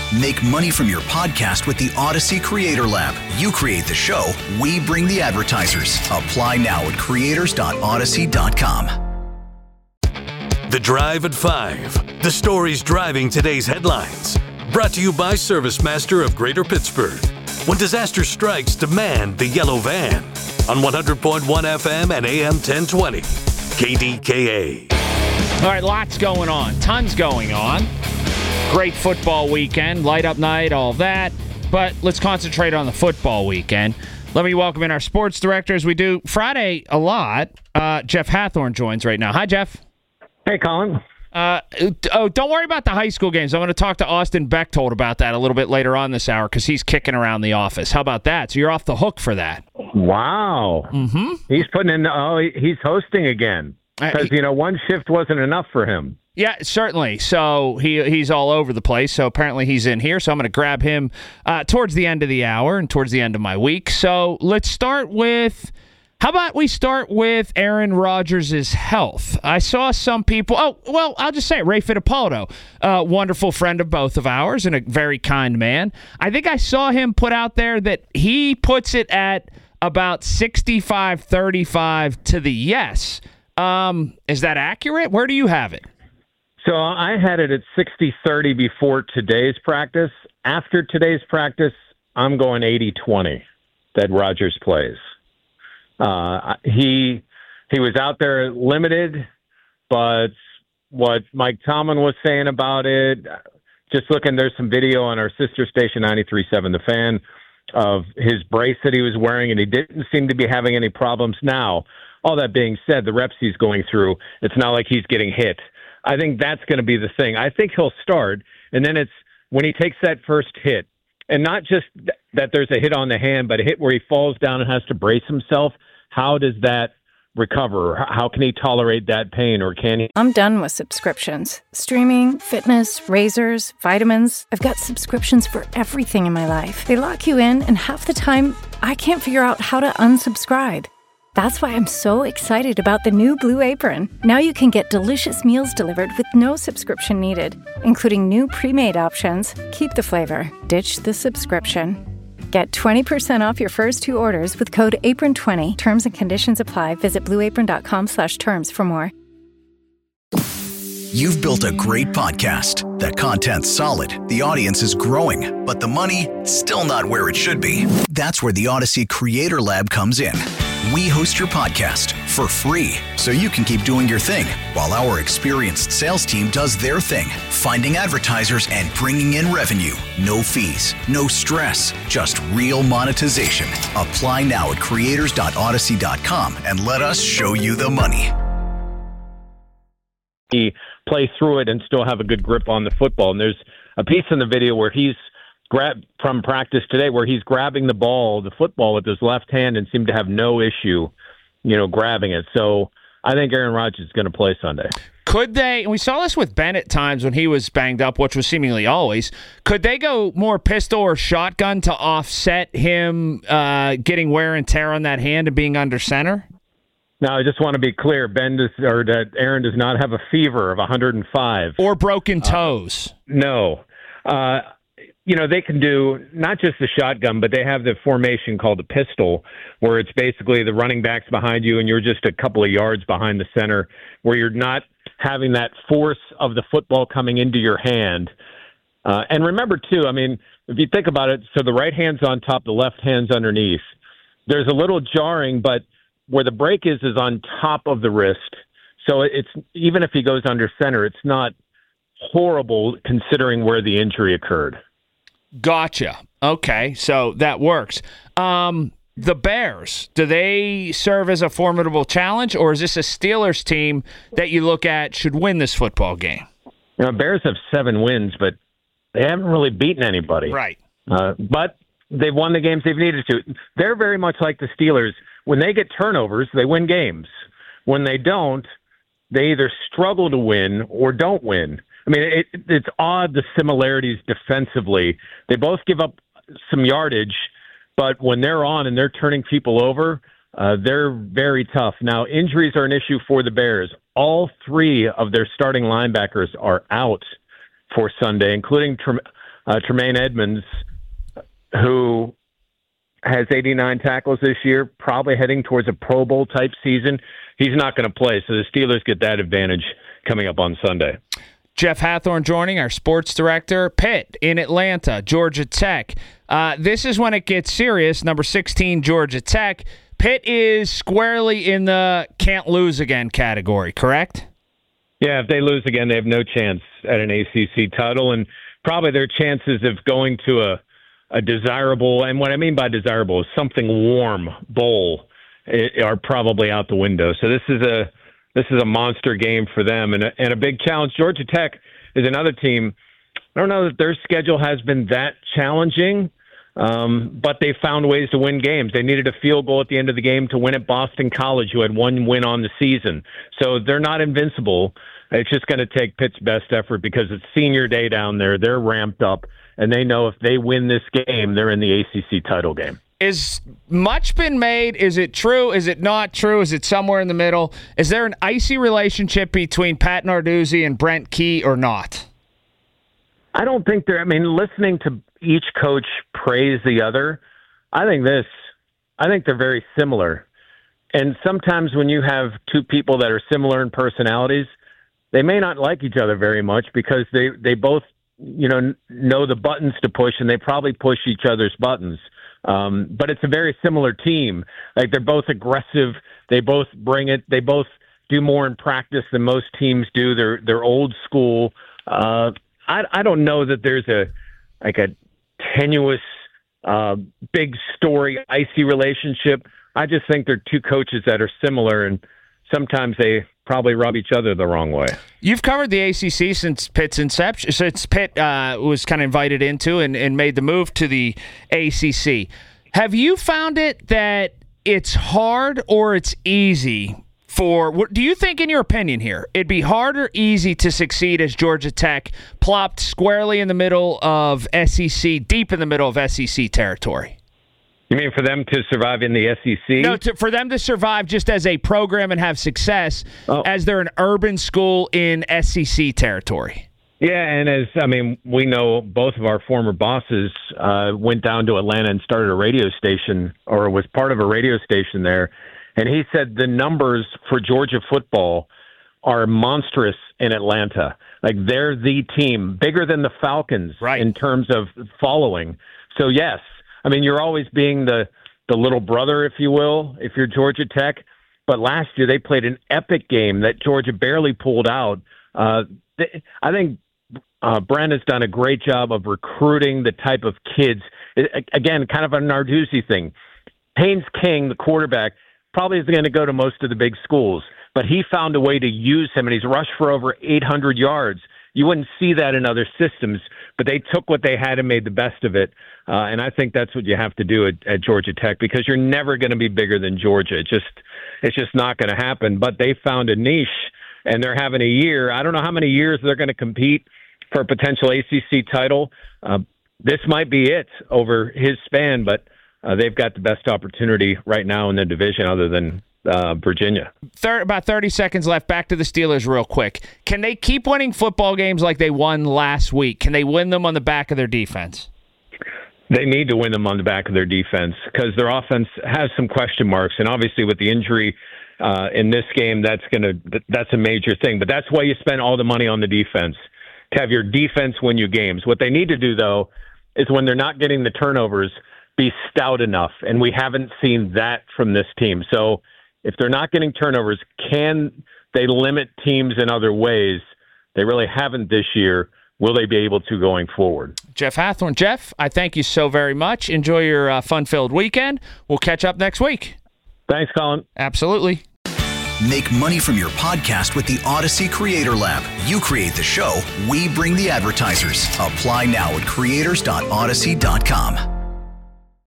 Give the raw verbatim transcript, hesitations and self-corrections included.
Make money from your podcast with the Odyssey Creator Lab. You create the show, we bring the advertisers. Apply now at creators dot odyssey dot com. The Drive at five. The stories driving today's headlines. Brought to you by ServiceMaster of Greater Pittsburgh. When disaster strikes, demand the yellow van. On one hundred point one F M and A M ten twenty. K D K A. All right, lots going on. Tons going on. Great football weekend, light up night, all that. But let's concentrate on the football weekend. Let me welcome in our sports director, as we do Friday a lot. Uh, Jeff Hathorn joins right now. Hi, Jeff. Hey, Colin. Uh, oh, don't worry about the high school games. I'm going to talk to Austin Bechtold about that a little bit later on this hour because he's kicking around the office. How about that? So you're off the hook for that. Wow. Mm-hmm. He's putting in, oh, he's hosting again. Because, uh, you know, one shift wasn't enough for him. Yeah, certainly. So he he's all over the place. So apparently he's in here. So I'm going to grab him uh, towards the end of the hour and towards the end of my week. So let's start with, how about we start with Aaron Rodgers' health? I saw some people, oh, well, I'll just say it, Ray Fittipaldo, a wonderful friend of both of ours and a very kind man. I think I saw him put out there that he puts it at about sixty-five thirty-five to the yes. Um, is that accurate? Where do you have it? So I had it at sixty thirty before today's practice. After today's practice, I'm going eighty twenty that Rodgers plays. Uh, he he was out there limited, but what Mike Tomlin was saying about it, just looking, there's some video on our sister station, ninety-three point seven The Fan, of his brace that he was wearing, and he didn't seem to be having any problems. Now, all that being said, the reps he's going through, it's not like he's getting hit. I think that's going to be the thing. I think he'll start, and then it's when he takes that first hit, and not just th- that there's a hit on the hand, but a hit where he falls down and has to brace himself. How does that recover? How can he tolerate that pain, or can he? I'm done with subscriptions. Streaming, fitness, razors, vitamins. I've got subscriptions for everything in my life. They lock you in, and half the time, I can't figure out how to unsubscribe. That's why I'm so excited about the new Blue Apron. Now you can get delicious meals delivered with no subscription needed, including new pre-made options. Keep the flavor, ditch the subscription. Get twenty percent off your first two orders with code apron twenty. Terms and conditions apply. Visit blueapron.com slash terms for more. You've built a great podcast. The content's solid, the audience is growing, but the money, still not where it should be. That's where the Odyssey Creator Lab comes in. We host your podcast for free, so you can keep doing your thing while our experienced sales team does their thing, finding advertisers and bringing in revenue. No fees, no stress, just real monetization. Apply now at creators dot odyssey dot com and let us show you the money. He play through it and still have a good grip on the football. And there's a piece in the video where he's grab from practice today where he's grabbing the ball, the football, with his left hand and seemed to have no issue, you know, grabbing it. So I think Aaron Rodgers is going to play Sunday. Could they, and we saw this with Ben at times when he was banged up, which was seemingly always, could they go more pistol or shotgun to offset him uh, getting wear and tear on that hand and being under center? Now, I just want to be clear, Ben does, or that Aaron does not have a fever of one hundred five. Or broken toes. Uh, no. Uh, you know, they can do not just the shotgun, but they have the formation called a pistol, where it's basically the running backs behind you and you're just a couple of yards behind the center, where you're not having that force of the football coming into your hand. Uh, and remember, too, I mean, if you think about it, so the right hand's on top, the left hand's underneath. There's a little jarring, but where the break is is on top of the wrist. So it's even if he goes under center, it's not horrible considering where the injury occurred. Gotcha. Okay, so that works. Um, the Bears, do they serve as a formidable challenge, or is this a Steelers team that you look at should win this football game? You know, Bears have seven wins, but they haven't really beaten anybody. Right. Uh, but they've won the games they've needed to. They're very much like the Steelers. When they get turnovers, they win games. When they don't, they either struggle to win or don't win. I mean, it, it's odd, the similarities defensively. They both give up some yardage, but when they're on and they're turning people over, uh, they're very tough. Now, injuries are an issue for the Bears. All three of their starting linebackers are out for Sunday, including Uh, Tremaine Edmonds, who has eighty-nine tackles this year, probably heading towards a Pro Bowl type season. He's not going to play, so the Steelers get that advantage coming up on Sunday. Jeff Hathhorn joining, our sports director. Pitt in Atlanta, Georgia Tech. Uh, this is when it gets serious. Number sixteen, Georgia Tech. Pitt is squarely in the can't lose again category, correct? Yeah, if they lose again, they have no chance at an A C C title, and probably their chances of going to a, a desirable, and what I mean by desirable is something warm bowl, are probably out the window. So this is a this is a monster game for them, and a, and a big challenge. Georgia Tech is another team. I don't know that their schedule has been that challenging, um, but they found ways to win games. They needed a field goal at the end of the game to win at Boston College, who had one win on the season. So they're not invincible. It's just going to take Pitt's best effort because it's senior day down there. They're ramped up, and they know if they win this game, they're in the A C C title game. Is much been made? Is it true? Is it not true? Is it somewhere in the middle? Is there an icy relationship between Pat Narduzzi and Brent Key or not? I don't think there. I mean, listening to each coach praise the other, I think this, I think they're very similar. And sometimes when you have two people that are similar in personalities, they may not like each other very much because they, they both, you know, know the buttons to push, and they probably push each other's buttons. Um, but it's a very similar team. Like, they're both aggressive. They both bring it. They both do more in practice than most teams do. They're they're old school. Uh, I I don't know that there's a like a tenuous, uh, big story, icy relationship. I just think they're two coaches that are similar, and sometimes they probably rub each other the wrong way. You've covered the A C C since Pitt's inception, since Pitt uh, was kind of invited into and, and made the move to the A C C. Have you found it that it's hard or it's easy for, what do you think, in your opinion here, it'd be hard or easy to succeed as Georgia Tech plopped squarely in the middle of S E C, deep in the middle of S E C territory? You mean for them to survive in the S E C? No, to, for them to survive just as a program and have success oh. as they're an urban school in S E C territory. Yeah, and as, I mean, we know both of our former bosses uh, went down to Atlanta and started a radio station, or was part of a radio station there, and he said the numbers for Georgia football are monstrous in Atlanta. Like, they're the team, bigger than the Falcons right. in terms of following. So, yes. I mean, you're always being the, the little brother, if you will, if you're Georgia Tech. But last year they played an epic game that Georgia barely pulled out. Uh, they, I think uh, Brent has done a great job of recruiting the type of kids. It, again, kind of a Narduzzi thing. Haynes King, the quarterback, probably isn't going to go to most of the big schools, but he found a way to use him, and he's rushed for over eight hundred yards. You wouldn't see that in other systems, but they took what they had and made the best of it. Uh, and I think that's what you have to do at, at Georgia Tech, because you're never going to be bigger than Georgia. It just, it's just not going to happen. But they found a niche, and they're having a year. I don't know how many years they're going to compete for a potential A C C title. Uh, this might be it over his span, but uh, they've got the best opportunity right now in the division other than Uh, Virginia. Third, about thirty seconds left. Back to the Steelers real quick. Can they keep winning football games like they won last week? Can they win them on the back of their defense? They need to win them on the back of their defense because their offense has some question marks, and obviously with the injury uh, in this game, that's gonna that's a major thing. But that's why you spend all the money on the defense, to have your defense win you games. What they need to do, though, is when they're not getting the turnovers, be stout enough, and we haven't seen that from this team. So if they're not getting turnovers, can they limit teams in other ways? They really haven't this year. Will they be able to going forward? Jeff Hathhorn. Jeff, I thank you so very much. Enjoy your uh, fun-filled weekend. We'll catch up next week. Thanks, Colin. Absolutely. Make money from your podcast with the Odyssey Creator Lab. You create the show, we bring the advertisers. Apply now at creators dot odyssey dot com.